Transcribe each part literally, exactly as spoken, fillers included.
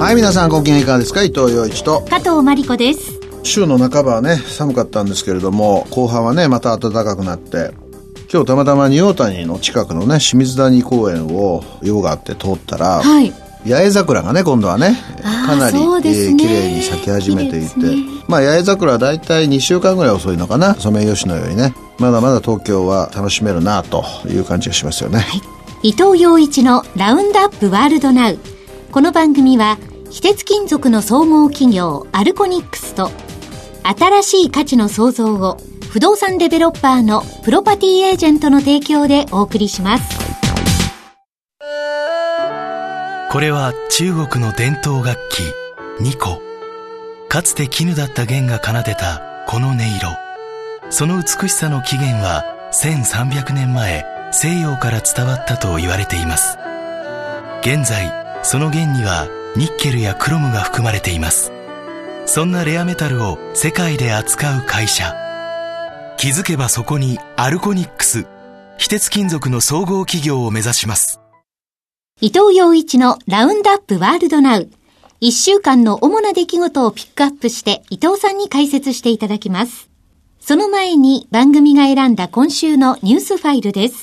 はい、皆さんご機嫌いかがですか。伊藤洋一と加藤真理子です。 週の半ばはね寒かったんですけれども、後半はねまた暖かくなって、今日たまたま仁王谷の近くのね清水谷公園を用があって通ったら、はい、八重桜がね今度はねかなり、ねえー、綺麗に咲き始めていて、ね、まあ八重桜はだいたいにしゅうかんぐらい遅いのかな、ソメイヨシノよりね。まだまだ東京は楽しめるなという感じがしますよね、はい、 伊藤洋一のラウンドアップワールドナウ。この番組は非鉄金属の総合企業アルコニックスと新しい価値の創造を不動産デベロッパーのプロパティエージェントの提供でお送りします。 これは中国の伝統楽器二胡。かつて絹だった弦が奏でたこの音色、その美しさの起源はせんさんびゃくねんまえ西洋から伝わったと言われています。現在その弦にはニッケルやクロムが含まれています。そんなレアメタルを世界で扱う会社、気づけばそこにアルコニックス、非鉄金属の総合企業を目指します。 伊藤洋一のラウンドアップワールドナウ。いっしゅうかんの主な出来事をピックアップして伊藤さんに解説していただきます。その前に番組が選んだ今週のニュースファイルです。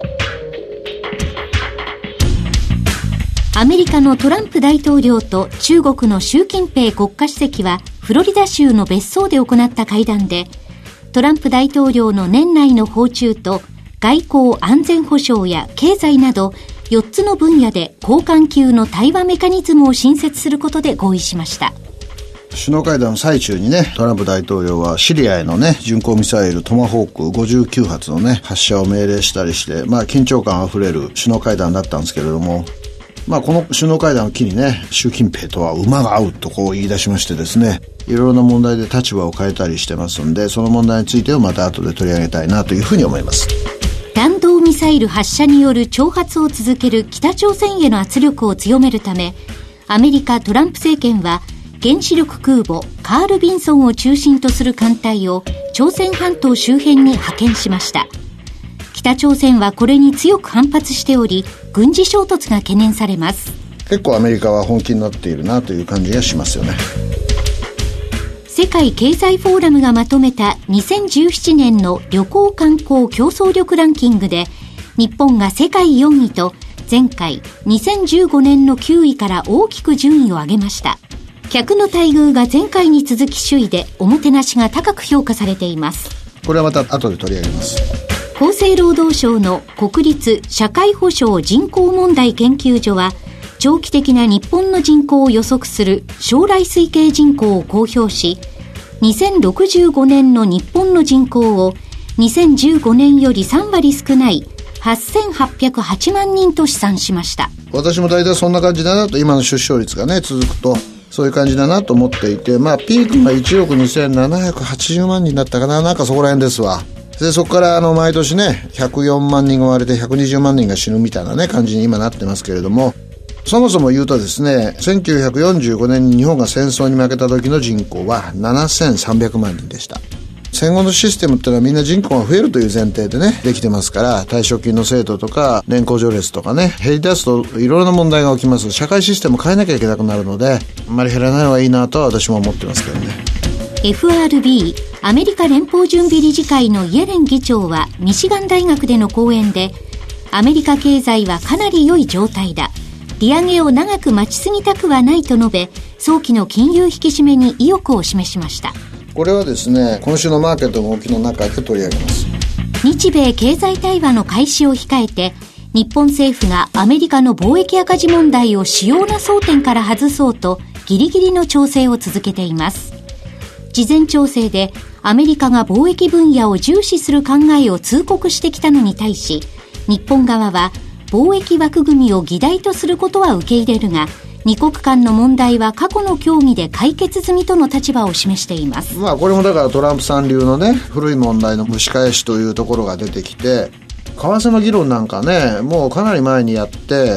アメリカのトランプ大統領と中国の習近平国家主席はフロリダ州の別荘で行った会談で、トランプ大統領の年内の訪中と外交安全保障や経済などよっつの分野で高官級の対話メカニズムを新設することで合意しました。 首脳会談の最中にね、トランプ大統領はシリアへのね巡航ミサイルトマホークごじゅうきゅうはつのね発射を命令したりして、まあ緊張感あふれる首脳会談だったんですけれども、まあこの首脳会談を機にね、習近平とは馬が合うとこう言い出しましてですね、いろいろな問題で立場を変えたりしてますんで、その問題についてをまた後で取り上げたいなというふうに思います。 弾道ミサイル発射による挑発を続ける北朝鮮への圧力を強めるため、アメリカトランプ政権は原子力空母カール・ビンソンを中心とする艦隊を朝鮮半島周辺に派遣しました。北朝鮮はこれに強く反発しており、軍事衝突が懸念されます。 結構アメリカは本気になっているなという感じがしますよね。 世界経済フォーラムがまとめたにせんじゅうななねんの旅行観光競争力ランキングで、日本が世界よんいと前回にせんじゅうごねんのきゅういから大きく順位を上げました。客の待遇が前回に続き首位で、おもてなしが高く評価されています。 これはまた後で取り上げます。 厚生労働省の国立社会保障人口問題研究所は、長期的な日本の人口を予測する将来推計人口を公表し、にせんろくじゅうごねんの日本の人口をにせんじゅうごねんよりさんわり少ないはっせんはっぴゃくはちまんにんと試算しました。 私も大体そんな感じだなと、今の出生率がね続くとそういう感じだなと思っていて、まあピークがいちおくにせんななひゃくはちじゅうまんにんだったかな、なんかそこら辺ですわ。でそこからあの毎年ねひゃくよんまんにんが割れてひゃくにじゅうまんにんが死ぬみたいなね感じに今なってますけれども、そもそも言うとですね、せんきゅうひゃくよんじゅうごねんに日本が戦争に負けた時の人口はななせんさんびゃくまんにんでした。戦後のシステムってのはみんな人口が増えるという前提でねできてますから、退職金の制度とか年功序列とかね減り出すといろいろな問題が起きます。社会システムを変えなきゃいけなくなるので、あんまり減らない方がいいなとは私も思ってますけどね。 エフアールビー アメリカ連邦準備理事会のイエレン議長はミシガン大学での講演で、アメリカ経済はかなり良い状態だ、利上げを長く待ちすぎたくはないと述べ、早期の金融引き締めに意欲を示しました。 これはですね、今週のマーケットの動きの中で取り上げます。 日米経済対話の開始を控えて、日本政府がアメリカの貿易赤字問題を主要な争点から外そうとギリギリの調整を続けています。事前調整でアメリカが貿易分野を重視する考えを通告してきたのに対し、日本側は貿易枠組みを議題とすることは受け入れるが、二国間の問題は過去の協議で解決済みとの立場を示しています。 まあこれもだからトランプさん流のね古い問題の蒸し返しというところが出てきて、為替の議論なんかねもうかなり前にやって、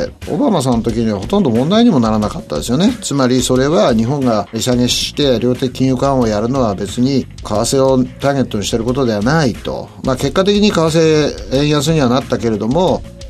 オバマさんの時にはほとんど問題にもならなかったですよね。つまりそれは日本が利下げして量的金融緩和をやるのは別に為替をターゲットにしていることではないと、まあ結果的に為替円安にはなったけれども、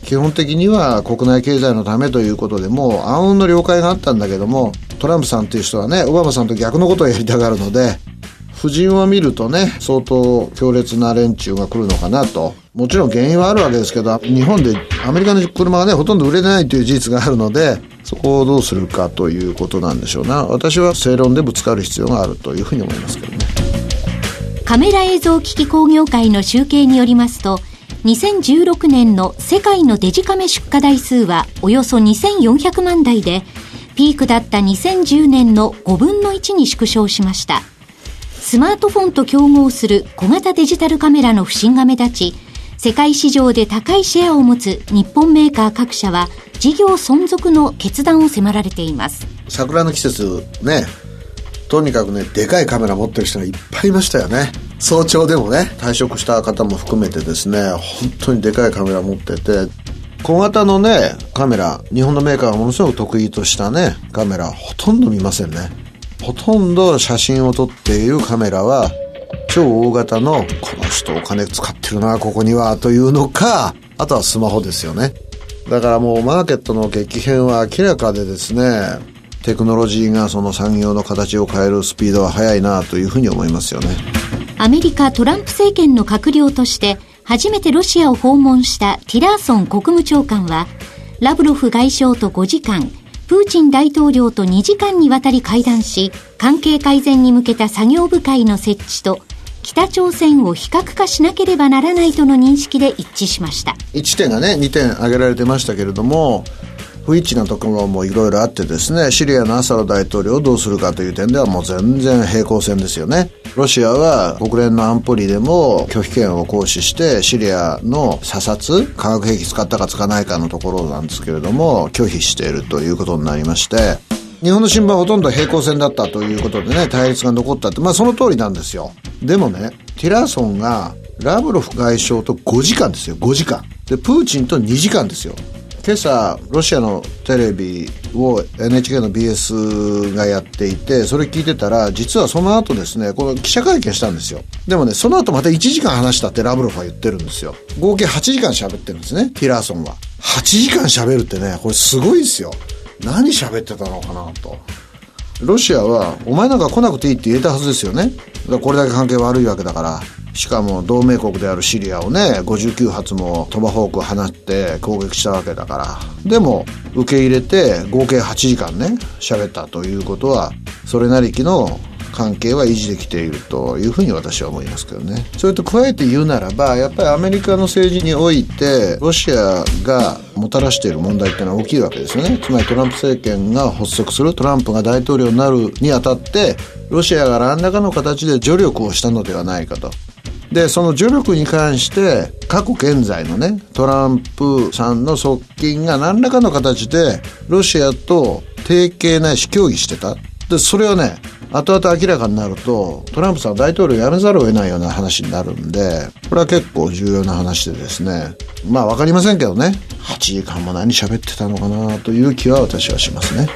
基本的には国内経済のためということでもう暗雲の了解があったんだけども、トランプさんという人はねオバマさんと逆のことをやりたがるので、夫人を見るとね相当強烈な連中が来るのかなと。もちろん原因はあるわけですけど、日本でアメリカの車がねほとんど売れてないという事実があるので、そこをどうするかということなんでしょうな。私は正論でぶつかる必要があるというふうに思いますけどね。 カメラ映像機器工業会の集計によりますと、にせんじゅうろくねんの世界のデジカメ出荷台数はおよそにせんよんひゃくまんだいで、ピークだったにせんじゅうねんのごぶんのいちに縮小しました。スマートフォンと競合する小型デジタルカメラの不振が目立ち、世界市場で高いシェアを持つ日本メーカー各社は事業存続の決断を迫られています。 桜の季節ね、とにかくねでかいカメラ持ってる人がいっぱいいましたよね。早朝でもね退職した方も含めてですね、本当にでかいカメラ持ってて、小型のねカメラ、日本のメーカーがものすごく得意としたねカメラほとんど見ませんね。ほとんど写真を撮っているカメラは超大型のこの人お金使ってるなここにはというのか、あとはスマホですよね。だからもうマーケットの激変は明らかでですね、テクノロジーがその産業の形を変えるスピードは速いなというふうに思いますよね。 アメリカトランプ政権の閣僚として初めてロシアを訪問したティラーソン国務長官は、ラブロフ外相とごじかん、プーチン大統領とにじかんにわたり会談し、関係改善に向けた作業部会の設置と北朝鮮を非核化しなければならないとの認識で一致しました。 いってんがねにてん挙げられてましたけれども、不一致なところもいろいろあってですね、シリアのアサド大統領をどうするかという点ではもう全然平行線ですよね。ロシアは国連の安保理でも拒否権を行使してシリアの査察、化学兵器使ったか使わないかのところなんですけれども拒否しているということになりまして、日本の新聞はほとんど平行線だったということでね対立が残ったって、まあその通りなんですよ。でもねティラーソンがラブロフ外相とごじかんですよ。ごじかんでプーチンとにじかんですよ。今朝ロシアのテレビを エヌエイチケー の ビーエス がやっていて、それ聞いてたら実はその後ですねこの記者会見したんですよ。でもねその後またいちじかん話したってラブロフは言ってるんですよ。合計はちじかん喋ってるんですねティラーソンは。はちじかん喋るってねこれすごいですよ。何喋ってたのかなと。ロシアはお前なんか来なくていいって言えたはずですよね。だからこれだけ関係悪いわけだから。しかも同盟国であるシリアをねごじゅうきゅうはつもトマホークを放って攻撃したわけだから、でも受け入れて合計はちじかんね喋ったということはそれなりきの関係は維持できているというふうに私は思いますけどね。それと加えて言うならばやっぱりアメリカの政治においてロシアがもたらしている問題っていうのは大きいわけですよね。つまりトランプ政権が発足する、トランプが大統領になるにあたってロシアが何らかの形で助力をしたのではないかと。でその助力に関して過去現在のねトランプさんの側近が何らかの形でロシアと提携ないし協議してた。でそれはね後々明らかになるとトランプさんは大統領を辞めざるを得ないような話になるんで、これは結構重要な話でですね、まあ分かりませんけどねはちじかんも何喋ってたのかなという気は私はしますね。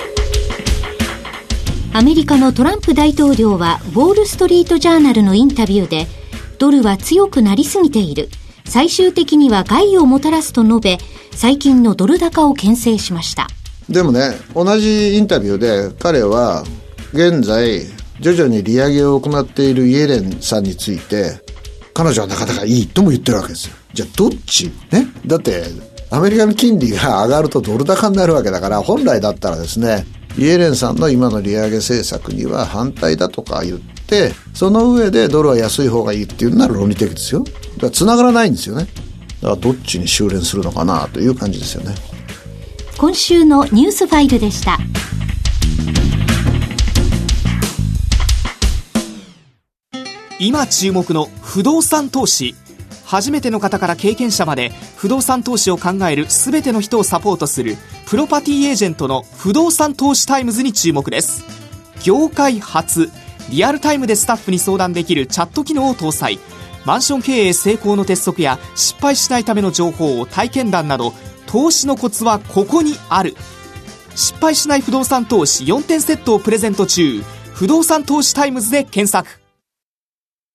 アメリカのトランプ大統領はウォールストリートジャーナルのインタビューで、ドルは強くなりすぎている、最終的には害をもたらすと述べ、最近のドル高を牽制しました。 でもね同じインタビューで彼は現在徐々に利上げを行っているイエレンさんについて彼女はなかなかいいとも言ってるわけですよ。じゃあどっちね、だってアメリカの金利が上がるとドル高になるわけだから、本来だったらですねイエレンさんの今の利上げ政策には反対だとか言って、その上でドルは安い方がいいっていうなら論理的ですよ。だから繋がらないんですよね。だからどっちに修練するのかなという感じですよね。 今週のニュースファイルでした。 今注目の不動産投資。初めての方から経験者まで不動産投資を考える全ての人をサポートするプロパティエージェントの不動産投資タイムズに注目です。業界初リアルタイムでスタッフに相談できるチャット機能を搭載。マンション経営成功の鉄則や失敗しないための情報を体験談など、投資のコツはここにある。失敗しない不動産投資よんてんセットをプレゼント中。不動産投資タイムズで検索。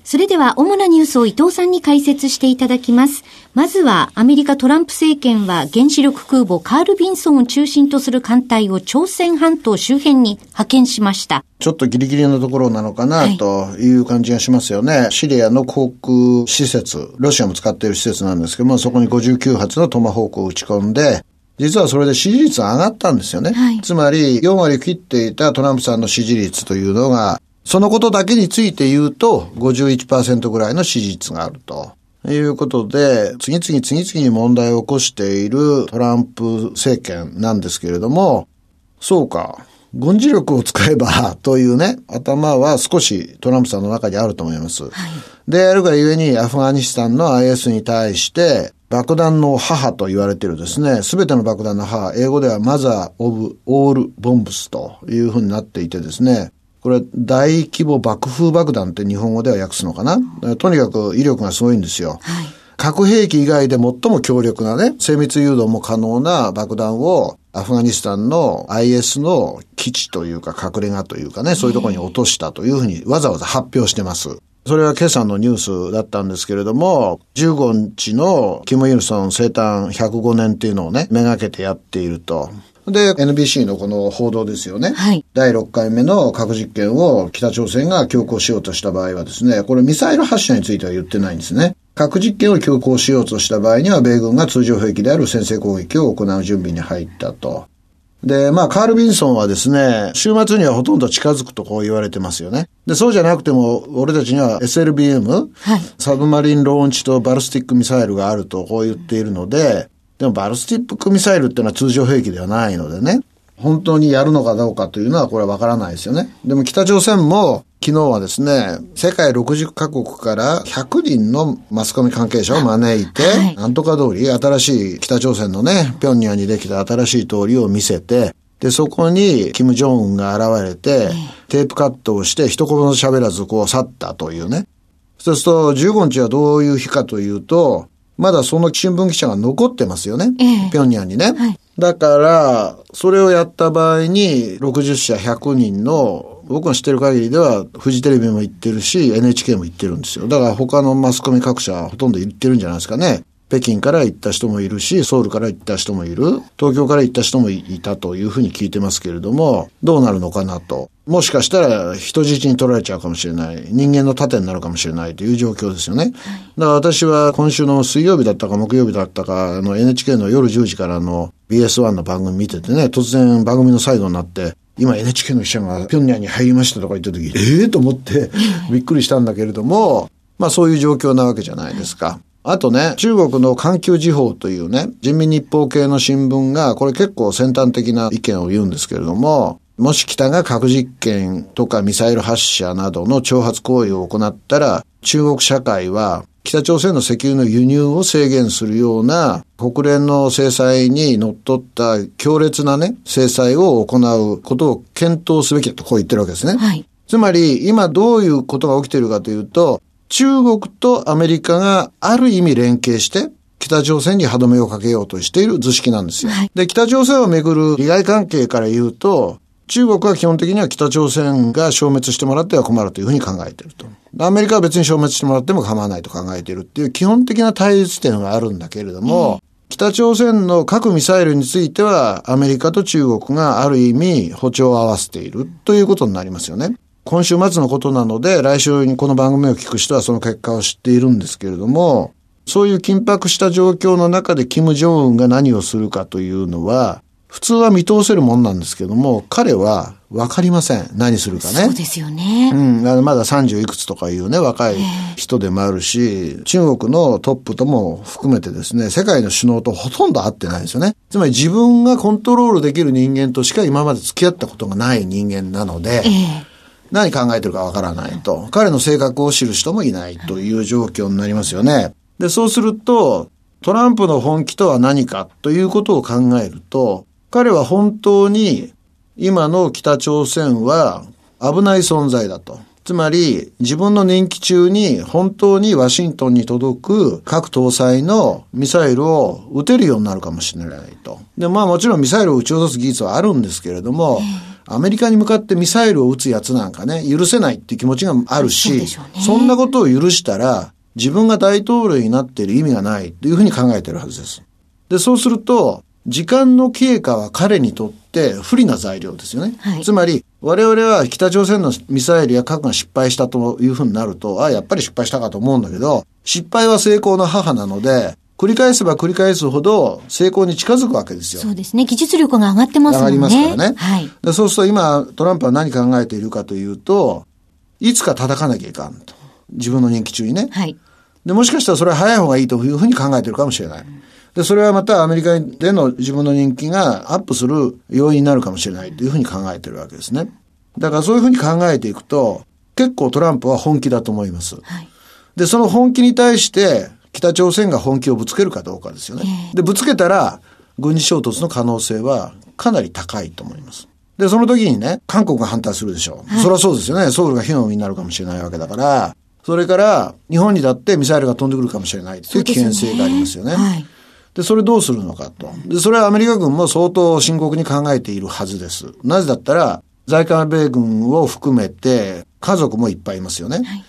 それでは主なニュースを伊藤さんに解説していただきます。まずはアメリカトランプ政権は原子力空母カール・ビンソンを中心とする艦隊を朝鮮半島周辺に派遣しました。 ちょっとギリギリのところなのかなという感じがしますよね。はい、シリアの航空施設、ロシアも使っている施設なんですけども、そこにごじゅうきゅうはつのトマホークを撃ち込んで、実はそれで支持率が上がったんですよね。はい、つまりよんわり切っていたトランプさんの支持率というのが、そのことだけについて言うと ごじゅういちパーセント ぐらいの支持率があるということで、次々次々に問題を起こしているトランプ政権なんですけれども、そうか、軍事力を使えばというね、頭は少しトランプさんの中にあると思います。はい、であるがゆえにアフガニスタンの アイエス に対して爆弾の母と言われているですね、すべての爆弾の母、英語ではマザー・オブ・オール・ボンブスというふうになっていてですね、これ大規模爆風爆弾って日本語では訳すのかな。とにかく威力がすごいんですよ。はい、核兵器以外で最も強力なね、精密誘導も可能な爆弾をアフガニスタンの アイエス の基地というか隠れ家というかね、そういうところに落としたというふうにわざわざ発表してます。それは今朝のニュースだったんですけれども、じゅうごにちのキム・イルソン生誕ひゃくごねんっていうのをね、めがけてやっていると。で、エヌビーシー のこの報道ですよね。はい、だいろっかいめの核実験を北朝鮮が強行しようとした場合はですね、これミサイル発射については言ってないんですね。核実験を強行しようとした場合には、米軍が通常兵器である先制攻撃を行う準備に入ったと。で、まあ、カール・ビンソンはですね、週末にはほとんど近づくとこう言われてますよね。で、そうじゃなくても、俺たちには エスエルビーエム、はい、サブマリンローンチとバルスティックミサイルがあるとこう言っているので、でもバルスティックミサイルっていうのは通常兵器ではないのでね、本当にやるのかどうかというのはこれはわからないですよね。でも北朝鮮も昨日はですね、世界ろくじゅっかこくからひゃくにんのマスコミ関係者を招いて、はい、なんとか通り、新しい北朝鮮のね、平壌にできた新しい通りを見せて、で、そこにキム・ジョンウンが現れて、テープカットをして一言も喋らずこう去ったというね。そうするとじゅうごにちはどういう日かというと、まだその新聞記者が残ってますよね。えー、平壌にね。はい、だから、それをやった場合に、ろくじゅっしゃひゃくにんの、僕の知ってる限りでは、フジテレビも行ってるし、エヌエイチケー も行ってるんですよ。だから他のマスコミ各社はほとんど行ってるんじゃないですかね。北京から行った人もいるし、ソウルから行った人もいる。東京から行った人もいたというふうに聞いてますけれども、どうなるのかなと。もしかしたら人質に取られちゃうかもしれない。人間の盾になるかもしれないという状況ですよね。だから私は今週の水曜日だったか木曜日だったか、あの エヌエイチケー の夜じゅうじからの ビーエスワン の番組見ててね、突然番組の最後になって、今 エヌエイチケー の記者が平壌に入りましたとか言った時、ええー、と思ってびっくりしたんだけれども、まあそういう状況なわけじゃないですか。あとね、中国の環球時報というね、人民日報系の新聞が、これ結構先端的な意見を言うんですけれども、もし北が核実験とかミサイル発射などの挑発行為を行ったら、中国社会は北朝鮮の石油の輸入を制限するような国連の制裁にのっとった強烈なね、制裁を行うことを検討すべきだとこう言ってるわけですね。はい、つまり今どういうことが起きているかというと、中国とアメリカがある意味連携して北朝鮮に歯止めをかけようとしている図式なんですよ。はい、で、北朝鮮をめぐる利害関係から言うと、中国は基本的には北朝鮮が消滅してもらっては困るというふうに考えていると。アメリカは別に消滅してもらっても構わないと考えているっていう基本的な対立点があるんだけれども、うん、北朝鮮の核ミサイルについてはアメリカと中国がある意味歩調を合わせているということになりますよね。今週末のことなので、来週にこの番組を聞く人はその結果を知っているんですけれども、そういう緊迫した状況の中でキム・ジョンウンが何をするかというのは、普通は見通せるもんなんですけども、彼は分かりません。何するかね。 そうですよね。 うん。まださんじゅういくつとかいうね、若い人でもあるし、中国のトップとも含めてですね、世界の首脳とほとんど会ってないんですよね。つまり自分がコントロールできる人間としか今まで付き合ったことがない人間なので、えー何考えてるかわからないと。彼の性格を知る人もいないという状況になりますよね。で、そうすると、トランプの本気とは何かということを考えると、彼は本当に今の北朝鮮は危ない存在だと。つまり、自分の任期中に本当にワシントンに届く核搭載のミサイルを撃てるようになるかもしれないと。で、まあもちろんミサイルを撃ち落とす技術はあるんですけれども、 アメリカに向かってミサイルを撃つやつなんかね、許せないっていう気持ちがあるし、 そうでしょうね、そんなことを許したら自分が大統領になっている意味がないというふうに考えているはずです。で、そうすると時間の経過は彼にとって不利な材料ですよね、はい、つまり我々は北朝鮮のミサイルや核が失敗したというふうになると、あ、やっぱり失敗したかと思うんだけど、失敗は成功の母なので繰り返せば繰り返すほど成功に近づくわけですよ。 そうですね。技術力が上がってますもんね。 上がりますからね。 はい。 で、そうすると今トランプは何考えているかというと、いつか叩かなきゃいかんと。自分の任期中にね。はい。で、もしかしたらそれは早い方がいいというふうに考えているかもしれない。で、それはまたアメリカでの自分の人気がアップする要因になるかもしれないというふうに考えているわけですね。だからそういうふうに考えていくと、結構トランプは本気だと思います。はい。で、その本気に対して北朝鮮が本気をぶつけるかどうかですよね。で、ぶつけたら軍事衝突の可能性はかなり高いと思います。で、その時にね、韓国が反対するでしょう。はい、そりゃそうですよね。ソウルが火の海になるかもしれないわけだから、それから日本にだってミサイルが飛んでくるかもしれないという危険性がありますよね。はい、で、それどうするのかと。で、それはアメリカ軍も相当深刻に考えているはずです。なぜだったら、在韓米軍を含めて家族もいっぱいいますよね。はい、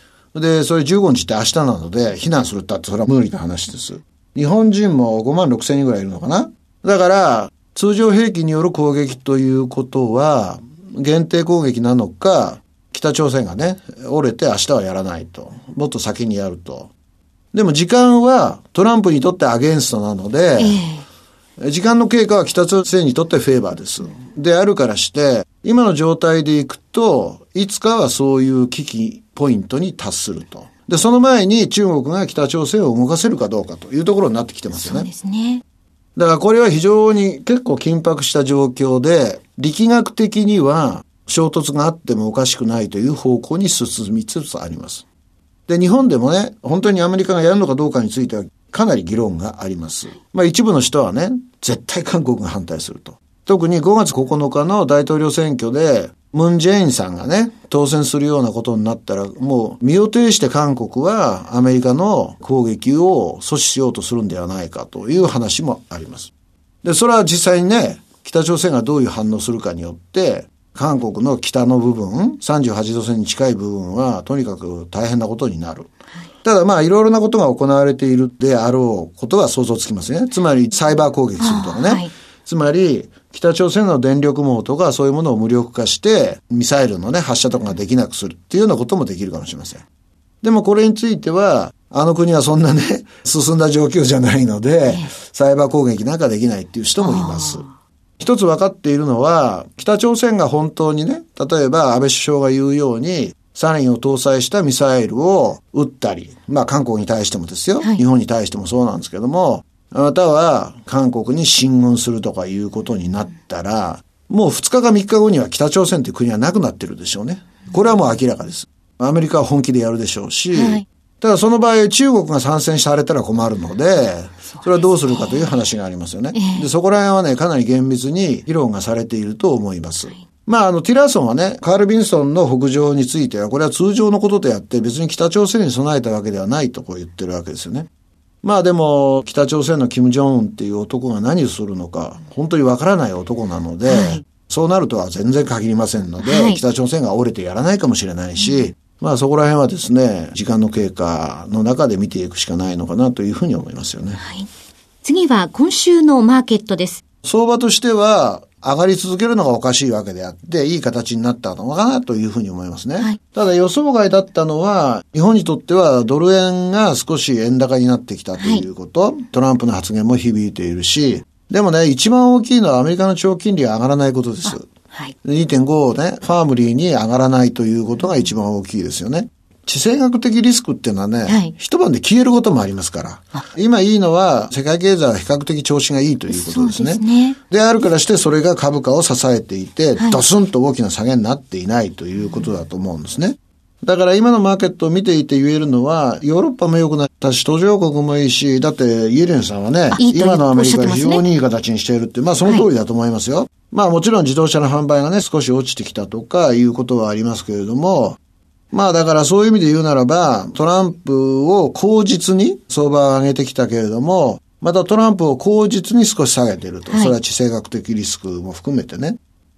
で、それじゅうごにちって明日なので、避難するったってそれは無理な話です。日本人もごまんろくせんにんぐらいいるのかな。だから、通常兵器による攻撃ということは、限定攻撃なのか、北朝鮮がね、折れて明日はやらないと。もっと先にやると。でも時間はトランプにとってアゲンストなので、えー、時間の経過は北朝鮮にとってフェーバーです。であるからして、今の状態でいくと、いつかはそういう危機ポイントに達すると。で、その前に中国が北朝鮮を動かせるかどうかというところになってきてますよね。 そうですね。 だからこれは非常に結構緊迫した状況で、力学的には衝突があってもおかしくないという方向に進みつつあります。で、日本でもね、本当にアメリカがやるのかどうかについてはかなり議論があります。まあ一部の人はね、絶対韓国が反対すると。特にごがつここのかの大統領選挙で、ムン・ジェインさんがね、当選するようなことになったら、もう身を挺して韓国はアメリカの攻撃を阻止しようとするんではないかという話もあります。で、それは実際にね、北朝鮮がどういう反応するかによって、韓国の北の部分、さんじゅうはちどせんに近い部分は、とにかく大変なことになる。ただまあ、いろいろなことが行われているであろうことは想像つきますね。つまり、サイバー攻撃するとかね。はい、つまり、北朝鮮の電力網とかそういうものを無力化して、ミサイルのね、発射とかができなくするっていうようなこともできるかもしれません。でもこれについては、あの国はそんなね、進んだ状況じゃないので、サイバー攻撃なんかできないっていう人もいます。一つ分かっているのは、北朝鮮が本当にね、例えば安倍首相が言うように、サリンを搭載したミサイルを撃ったり、まあ韓国に対してもですよ、はい、日本に対してもそうなんですけども、または韓国に進軍するとかいうことになったら、もうふつかかみっかごには北朝鮮という国はなくなってるでしょうね。これはもう明らかです。アメリカは本気でやるでしょうし、はい、ただその場合中国が参戦されたら困るので、それはどうするかという話がありますよね。で、そこら辺はね、かなり厳密に議論がされていると思います。まあ、あの、ティラーソンはね、カール・ビンソンの北上については、これは通常のことであって、別に北朝鮮に備えたわけではないとこう言ってるわけですよね。まあでも、北朝鮮のキム・ジョンウンっていう男が何をするのか、本当にわからない男なので、はい、そうなるとは全然限りませんので、はい、北朝鮮が折れてやらないかもしれないし、うん、まあそこら辺はですね、時間の経過の中で見ていくしかないのかなというふうに思いますよね。はい、 次は今週のマーケットです。 相場としては、上がり続けるのがおかしいわけであって、いい形になったのかなというふうに思いますね。はい、ただ予想外だったのは、日本にとってはドル円が少し円高になってきたということ、はい、トランプの発言も響いているし、でもね、一番大きいのはアメリカの長期金利が上がらないことです。はい、にてんご ね、ファームリーに上がらないということが一番大きいですよね。地政学的リスクっていうのはね、はい、一晩で消えることもありますから。今いいのは世界経済は比較的調子がいいということですね。そうですね。であるからしてそれが株価を支えていて、はい、ドスンと大きな下げになっていないということだと思うんですね。だから今のマーケットを見ていて言えるのは、ヨーロッパも良くなったし、途上国もいいし、だってイエレンさんはね、いい今のアメリカ非常にいい形にしているって、まあその通りだと思いますよ。はい、まあもちろん自動車の販売がね、少し落ちてきたとかいうことはありますけれども、まあだからそういう意味で言うならば、トランプを口実に相場を上げてきたけれども、またトランプを口実に少し下げていると。はい、それは地政学的リスクも含めてね。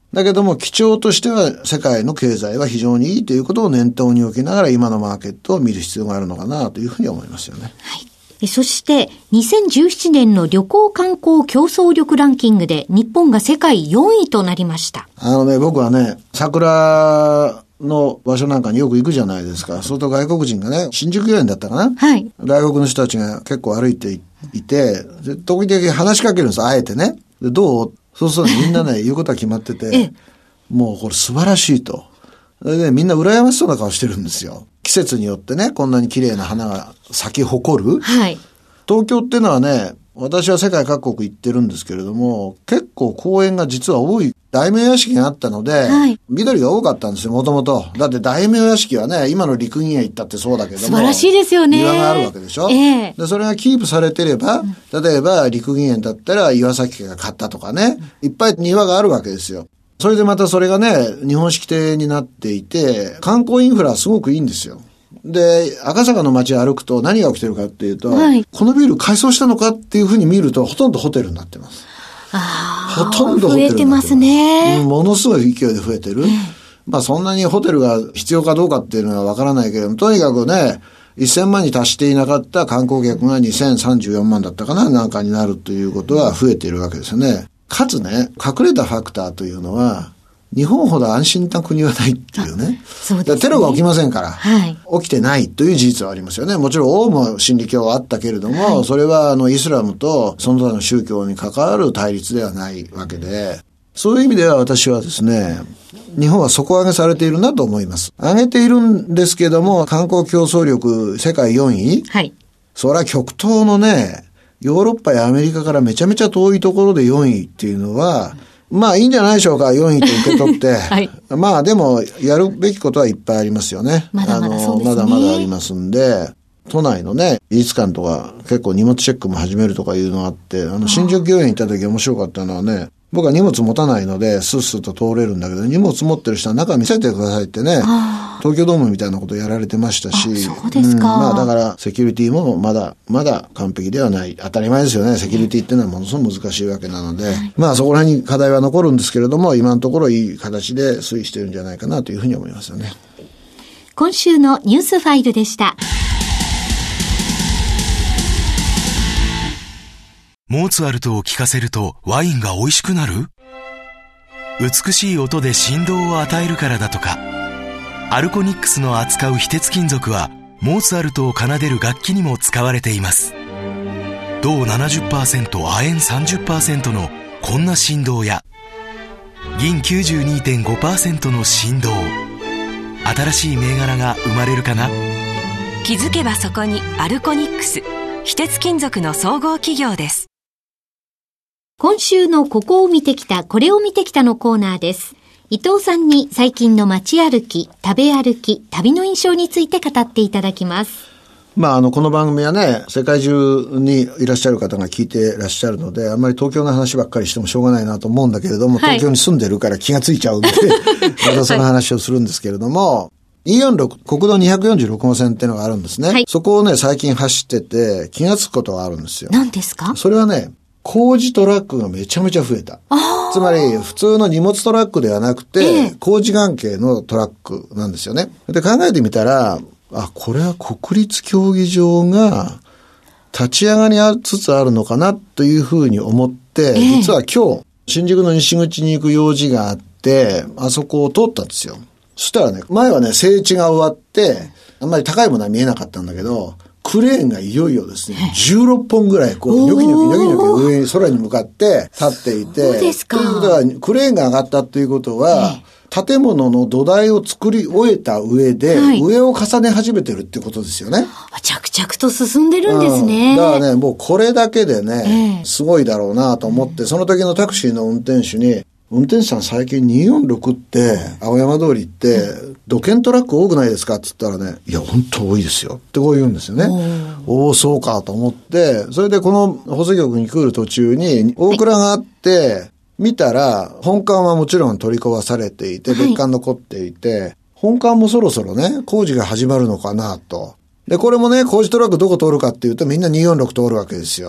だけども基調としては世界の経済は非常にいいということを念頭に置きながら今のマーケットを見る必要があるのかなというふうに思いますよね。 はい。そしてにせんじゅうななねんの旅行観光競争力ランキングで日本が世界よんいとなりました。 あのね、僕はね、桜の場所なんかによく行くじゃないですか。そうすると外国人がね、新宿御苑だったかな、 はい、 外国の人たちが結構歩いていて、で時々話しかけるんです、あえてね。で、どう？そうするとみんなね、言うことは決まってて、もうこれ素晴らしいと。でね、みんな羨ましそうな顔してるんですよ。季節によってね、こんなに綺麗な花が咲き誇る。 はい。 東京っていうのはね、私は世界各国行ってるんですけれども、結構公園が実は多い。大名屋敷があったので、はい、緑が多かったんですよ、もともと。だって大名屋敷はね、今の陸銀へ行ったってそうだけども。 素晴らしいですよね。 庭があるわけでしょ。 えー、 でそれがキープされてれば、うん、例えば陸銀園だったら岩崎家が買ったとかね、いっぱい庭があるわけですよ。それでまたそれがね、日本式邸になっていて、観光インフラはすごくいいんですよ。で、赤坂の街を歩くと何が起きてるかっていうと、はい、このビル改装したのかっていうふうに見ると、ほとんどホテルになってます。 あほとんどホテルになってます。 増えてますね。 ものすごい勢いで増えてる。まあそんなにホテルが必要かどうかっていうのはわからないけれども、とにかくね、せんまんに達していなかった観光客がにせんさんじゅうよんまんだったかな、なんかになるということは増えているわけですよね。かつね、隠れたファクターというのは、日本ほど安心な国はないっていうね。 そうですね。 テロが起きませんから、 はい、 起きてないという事実はありますよね。もちろんオウム真理教はあったけれども、はい、それはあのイスラムとその他の宗教に関わる対立ではないわけで、そういう意味では私はですね、日本は底上げされているなと思います。上げているんですけども、観光競争力世界よんい、 はい、それは極東のね、ヨーロッパやアメリカからめちゃめちゃ遠いところでよんいっていうのは、まあいいんじゃないでしょうか、よんいと受け取って。はい、まあでも、やるべきことはいっぱいありますよね。 まだまだそうですね。 あの、まだまだありますんで、都内のね、美術館とか結構荷物チェックも始めるとかいうのがあって、あの、新宿御苑行った時面白かったのはね、僕は荷物持たないので、スースーと通れるんだけど、荷物持ってる人は中見せてくださいってね、東京ドームみたいなことやられてましたし、 そうですか。 うん、まあだからセキュリティもまだまだ完璧ではない。当たり前ですよね。セキュリティっていうのはものすごく難しいわけなので、はい、まあそこら辺に課題は残るんですけれども、今のところいい形で推移してるんじゃないかなというふうに思いますよね。 今週のニュースファイルでした。 モーツァルトを聴かせるとワインが美味しくなる？美しい音で振動を与えるからだとか。アルコニックスの扱う非鉄金属はモーツァルトを奏でる楽器にも使われています。銅 ななじゅっパーセント、亜鉛 さんじゅっパーセント のこんな振動や銀 きゅうじゅうにてんごパーセント の振動、新しい銘柄が生まれるかな。 気づけばそこにアルコニックス、非鉄金属の総合企業です。 今週のここを見てきた、これを見てきたのコーナーです。伊藤さんに最近の街歩き、食べ歩き、旅の印象について語っていただきます。 まあ、あの、この番組はね、世界中にいらっしゃる方が聞いてらっしゃるので、あんまり東京の話ばっかりしてもしょうがないなと思うんだけれども、はい、東京に住んでるから気がついちゃうんで、またその話をするんですけれども、はい、にひゃくよんじゅうろく、国道にひゃくよんじゅうろく号線っていうのがあるんですね。はい、そこをね、最近走ってて気がつくことがあるんですよ。 何ですか？ それはね、工事トラックがめちゃめちゃ増えた。つまり、普通の荷物トラックではなくて、ええ、工事関係のトラックなんですよね。で、考えてみたら、あ、これは国立競技場が立ち上がりつつあるのかなというふうに思って、え、実は今日、新宿の西口に行く用事があって、あそこを通ったんですよ。そしたらね、前はね、整地が終わって、あんまり高いものは見えなかったんだけど、クレーンがいよいよですね、じゅうろっぽんぐらい、こう、ニョキニョキニョキニョキ上に、空に向かって立っていて、 そうですか。 ということは、クレーンが上がったということは、建物の土台を作り終えた上で、はい、上を重ね始めてるってことですよね。 着々と進んでるんですね。 うん、だからね、もうこれだけでね、えー、すごいだろうなと思って、その時のタクシーの運転手に、運転手さん最近にひゃくよんじゅうろくって青山通りって土建トラック多くないですかって言ったらね、いや本当多いですよってこう言うんですよね。おおそうかと思って、それでこの放送局に来る途中に大倉があって、はい、見たら本館はもちろん取り壊されていて別館残っていて、はい、本館もそろそろね工事が始まるのかなと。でこれもね工事トラックどこ通るかっていうとみんなにひゃくよんじゅうろく通るわけですよ。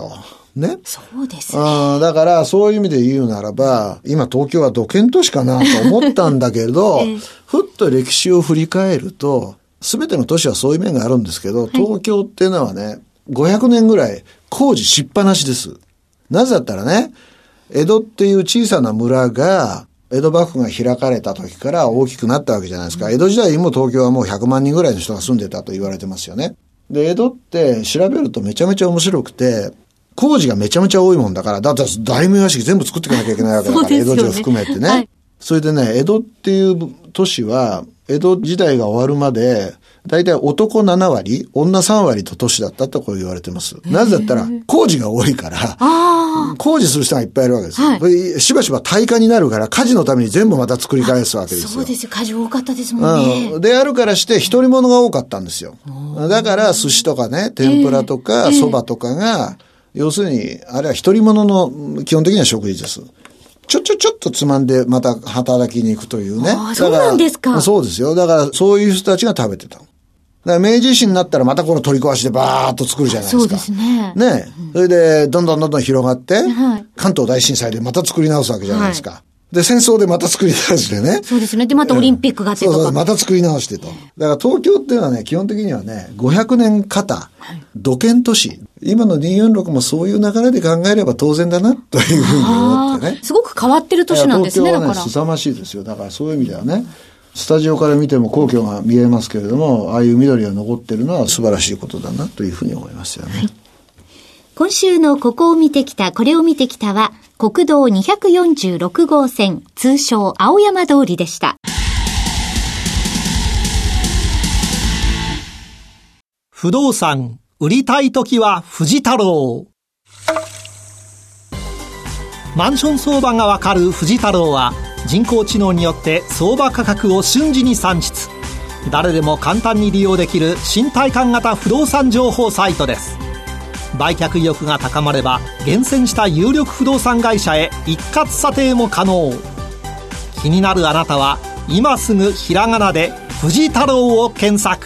ね。 そうですね。 あだからそういう意味で言うならば、今東京は土建都市かなと思ったんだけれど、えー、ふっと歴史を振り返ると、すべての都市はそういう面があるんですけど、東京っていうのはね、ごひゃくねんぐらい工事しっぱなしです。なぜだったらね、江戸っていう小さな村が、江戸幕府が開かれた時から大きくなったわけじゃないですか。江戸時代にも東京はもうひゃくまんにんぐらいの人が住んでたと言われてますよね。で、江戸って調べるとめちゃめちゃ面白くて、工事がめちゃめちゃ多いもんだから、だって大名屋敷全部作っていかなきゃいけないわけだから、ね、江戸城含めてね、はい。それでね、江戸っていう都市は、江戸時代が終わるまで、だいたい男ななわり、女さんわりと都市だったとこう言われてます。なぜだったら、工事が多いから、工事する人がいっぱいいるわけですよ。はい、しばしば耐火になるから、火事のために全部また作り返すわけですよ。 そうですよ。火事多かったですもんね。 うん、であるからして、独り者が多かったんですよ。だから、寿司とかね、天ぷらとか、蕎麦とかが、えー、要するに、あれは独り者の基本的には食事です。ちょちょちょっとつまんでまた働きに行くというね。 ああ、そうなんですか。 そうですよ。だからそういう人たちが食べてた。だから明治維新になったらまたこの取り壊しでバーッと作るじゃないですか。 そうですね。 ね、うん、それでどんどんどんどん広がって、はい、関東大震災でまた作り直すわけじゃないですか。はい、で、戦争でまた作り直してね。 そうですね。で、またオリンピックがあってとか、 そうそう、また作り直してと。だから東京っていうのはね、基本的にはね、ごひゃくねんかた、土建都市。今のにひゃくよんじゅうろくもそういう流れで考えれば当然だな、というふうに思ってね。 すごく変わってる都市なんですね、 東京はね、 だから。 凄ましいですよ。だからそういう意味ではね、スタジオから見ても皇居が見えますけれども、ああいう緑が残ってるのは素晴らしいことだな、というふうに思いますよね。はい、 今週のここを見てきた、これを見てきたは、国道にひゃくよんじゅうろくごうせん、通称青山通りでした。 不動産、売りたいときは藤太郎。マンション相場がわかる藤太郎は、人工知能によって相場価格を瞬時に算出。誰でも簡単に利用できる新体感型不動産情報サイトです。売却意欲が高まれば厳選した有力不動産会社へ一括査定も可能。気になるあなたは今すぐひらがなで藤太郎を検索。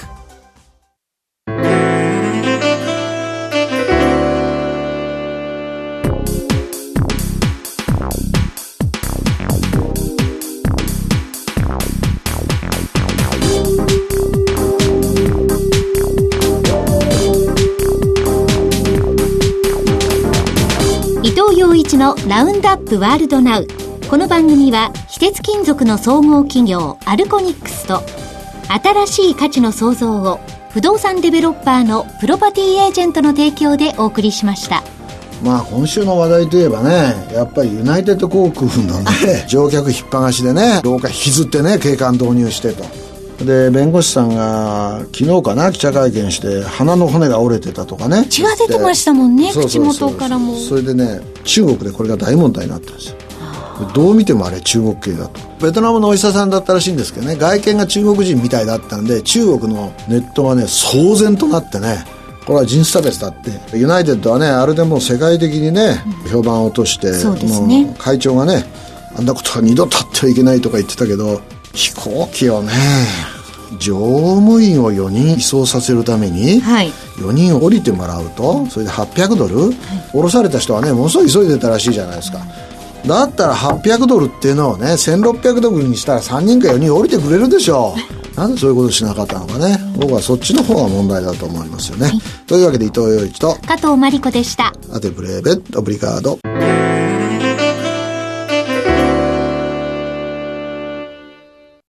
のラウンドアップワールドナウ。この番組は非鉄金属の総合企業アルコニックスと新しい価値の創造を不動産デベロッパーのプロパティエージェントの提供でお送りしました。 まあ今週の話題といえばね、やっぱりユナイテッド航空のね乗客引っ張がしでね、廊下引きずってね警官導入してと。で弁護士さんが昨日かな記者会見して鼻の骨が折れてたとかね、 血が出てましたもんね。口元からも。 それでね中国でこれが大問題になったんですよ。どう見てもあれ中国系だと。ベトナムのお医者さんだったらしいんですけどね、外見が中国人みたいだったんで中国のネットがね騒然となってね、これは人種差別だって。ユナイテッドはねあれでもう世界的にね、うん、評判を落として、 そうですね、 もう会長がねあんなことは二度とあってはいけないとか言ってたけど、飛行機をね乗務員をよにん移送させるためによにん降りてもらうと、それではっぴゃくドル、はい、降ろされた人はねものすごい急いでたらしいじゃないですか。だったらはっぴゃくドルっていうのをねせんろっぴゃくドルにしたらさんにんかよにん降りてくれるでしょう。なんでそういうことしなかったのかね。僕はそっちの方が問題だと思いますよね、はい、というわけで伊藤洋一と加藤真理子でした。 アテブレーベオブリガード。